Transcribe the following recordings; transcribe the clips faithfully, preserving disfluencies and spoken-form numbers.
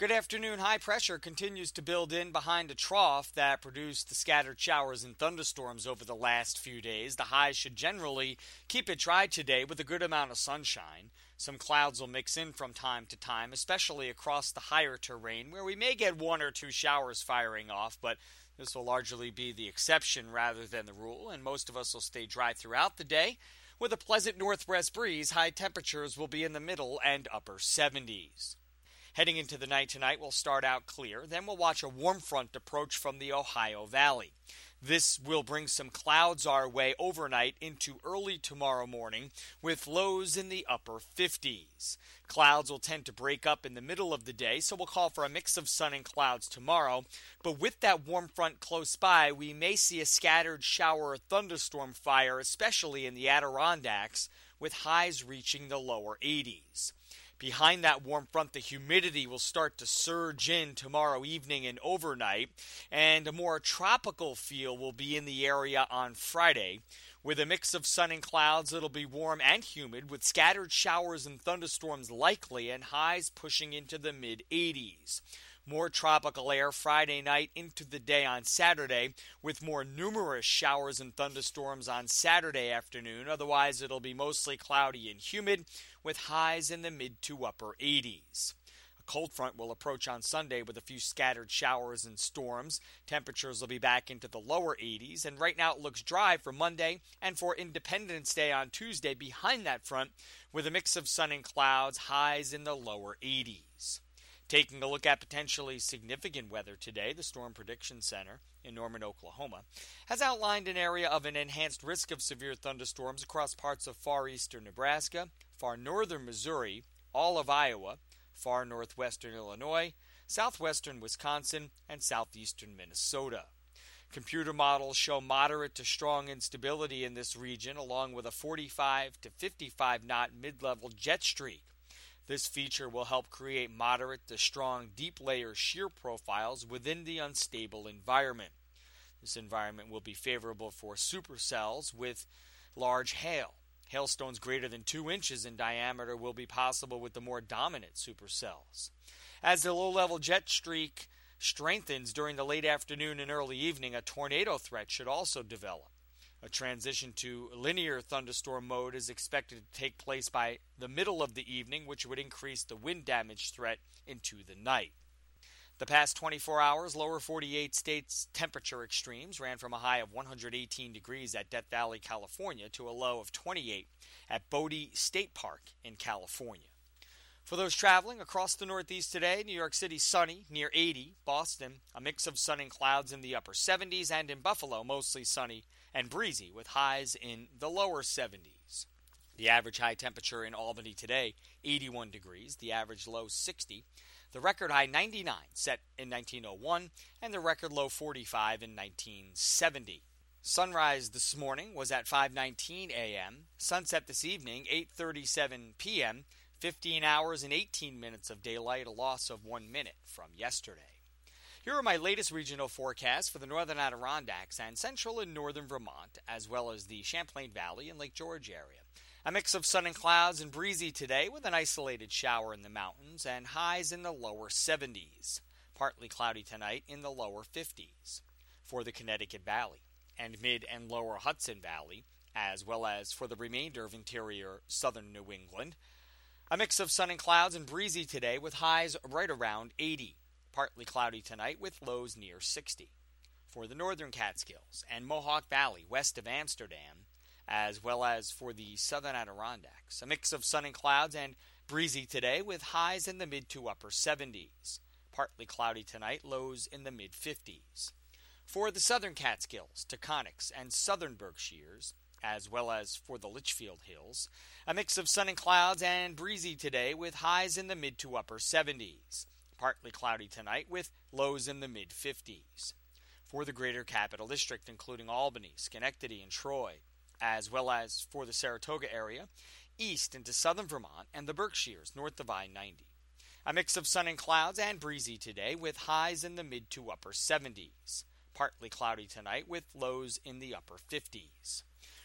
Good afternoon. High pressure continues to build in behind a trough that produced the scattered showers and thunderstorms over the last few days. The highs should generally keep it dry today with a good amount of sunshine. Some clouds will mix in from time to time, especially across the higher terrain, where we may get one or two showers firing off, but this will largely be the exception rather than the rule, and most of us will stay dry throughout the day. With a pleasant northwest breeze, high temperatures will be in the middle and upper seventies. Heading into the night tonight, we'll start out clear. Then we'll watch a warm front approach from the Ohio Valley. This will bring some clouds our way overnight into early tomorrow morning with lows in the upper fifties. Clouds will tend to break up in the middle of the day, so we'll call for a mix of sun and clouds tomorrow. But with that warm front close by, we may see a scattered shower or thunderstorm fire, especially in the Adirondacks, with highs reaching the lower eighties. Behind that warm front, the humidity will start to surge in tomorrow evening and overnight, and a more tropical feel will be in the area on Friday. With a mix of sun and clouds, it'll be warm and humid, with scattered showers and thunderstorms likely, and highs pushing into the mid eighties. More tropical air Friday night into the day on Saturday, with more numerous showers and thunderstorms on Saturday afternoon. Otherwise, it'll be mostly cloudy and humid, with highs in the mid to upper eighties. A cold front will approach on Sunday with a few scattered showers and storms. Temperatures will be back into the lower eighties, and right now it looks dry for Monday and for Independence Day on Tuesday behind that front, with a mix of sun and clouds, highs in the lower eighties. Taking a look at potentially significant weather today, the Storm Prediction Center in Norman, Oklahoma, has outlined an area of an enhanced risk of severe thunderstorms across parts of far eastern Nebraska, far northern Missouri, all of Iowa, far northwestern Illinois, southwestern Wisconsin, and southeastern Minnesota. Computer models show moderate to strong instability in this region, along with a forty-five to fifty-five knot mid-level jet streak. This feature will help create moderate to strong deep layer shear profiles within the unstable environment. This environment will be favorable for supercells with large hail. Hailstones greater than two inches in diameter will be possible with the more dominant supercells. As the low-level jet streak strengthens during the late afternoon and early evening, a tornado threat should also develop. A transition to linear thunderstorm mode is expected to take place by the middle of the evening, which would increase the wind damage threat into the night. The past twenty-four hours, lower forty-eight states' temperature extremes ran from a high of one hundred eighteen degrees at Death Valley, California, to a low of twenty-eight at Bodie State Park in California. For those traveling across the Northeast today, New York City sunny, near eighty. Boston, a mix of sun and clouds in the upper seventies, and in Buffalo, mostly sunny and breezy with highs in the lower seventies. The average high temperature in Albany today, eighty-one degrees. The average low, sixty. The record high, ninety-nine, set in nineteen oh one, and the record low, forty-five, in nineteen seventy. Sunrise this morning was at five nineteen a.m. Sunset this evening, eight thirty-seven p.m., fifteen hours and eighteen minutes of daylight, a loss of one minute from yesterday. Here are my latest regional forecasts for the northern Adirondacks and central and northern Vermont, as well as the Champlain Valley and Lake George area. A mix of sun and clouds and breezy today with an isolated shower in the mountains and highs in the lower seventies. Partly cloudy tonight in the lower fifties. For the Connecticut Valley and mid and lower Hudson Valley, as well as for the remainder of interior southern New England, a mix of sun and clouds and breezy today with highs right around eighty. Partly cloudy tonight with lows near sixty. For the northern Catskills and Mohawk Valley west of Amsterdam, as well as for the southern Adirondacks, a mix of sun and clouds and breezy today with highs in the mid to upper seventies. Partly cloudy tonight, lows in the mid fifties. For the southern Catskills, Taconics, and southern Berkshires, as well as for the Litchfield Hills, a mix of sun and clouds and breezy today with highs in the mid to upper seventies. Partly cloudy tonight with lows in the mid fifties. For the greater Capital District, including Albany, Schenectady, and Troy, as well as for the Saratoga area, east into southern Vermont and the Berkshires north of I ninety. A mix of sun and clouds and breezy today with highs in the mid to upper seventies. Partly cloudy tonight with lows in the upper fifties.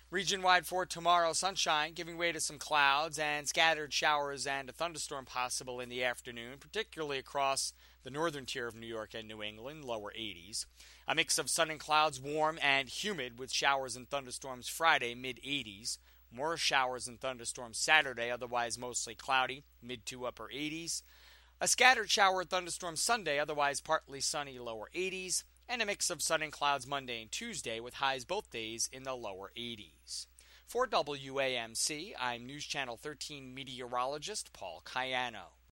Region-wide for tomorrow, sunshine giving way to some clouds and scattered showers and a thunderstorm possible in the afternoon, particularly across the northern tier of New York and New England, lower eighties. A mix of sun and clouds, warm and humid with showers and thunderstorms Friday, mid-eighties. More showers and thunderstorms Saturday, otherwise mostly cloudy, mid to upper eighties. A scattered shower and thunderstorm Sunday, otherwise partly sunny, lower eighties. And a mix of sun and clouds Monday and Tuesday with highs both days in the lower eighties. For W A M C, I'm News Channel thirteen meteorologist Paul Cayano.